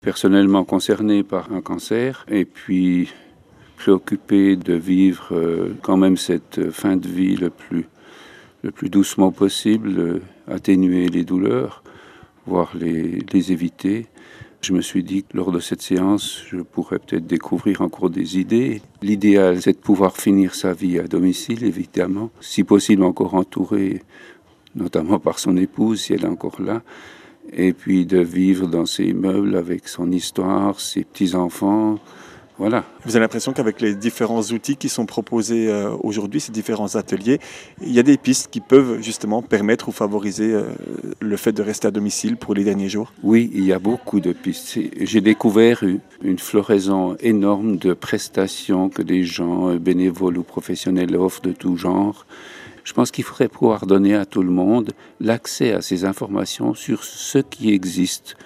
Personnellement concerné par un cancer et puis préoccupé de vivre quand même cette fin de vie le plus doucement possible, atténuer les douleurs, voire les éviter. Je me suis dit que lors de cette séance, je pourrais peut-être découvrir encore des idées. L'idéal, c'est de pouvoir finir sa vie à domicile, évidemment, si possible encore entouré, notamment par son épouse, si elle est encore là, et puis de vivre dans ses immeubles avec son histoire, ses petits-enfants. Voilà. Vous avez l'impression qu'avec les différents outils qui sont proposés aujourd'hui, ces différents ateliers, il y a des pistes qui peuvent justement permettre ou favoriser le fait de rester à domicile pour les derniers jours? Oui, il y a beaucoup de pistes. J'ai découvert une floraison énorme de prestations que des gens, bénévoles ou professionnels, offrent de tout genre. Je pense qu'il faudrait pouvoir donner à tout le monde l'accès à ces informations sur ce qui existe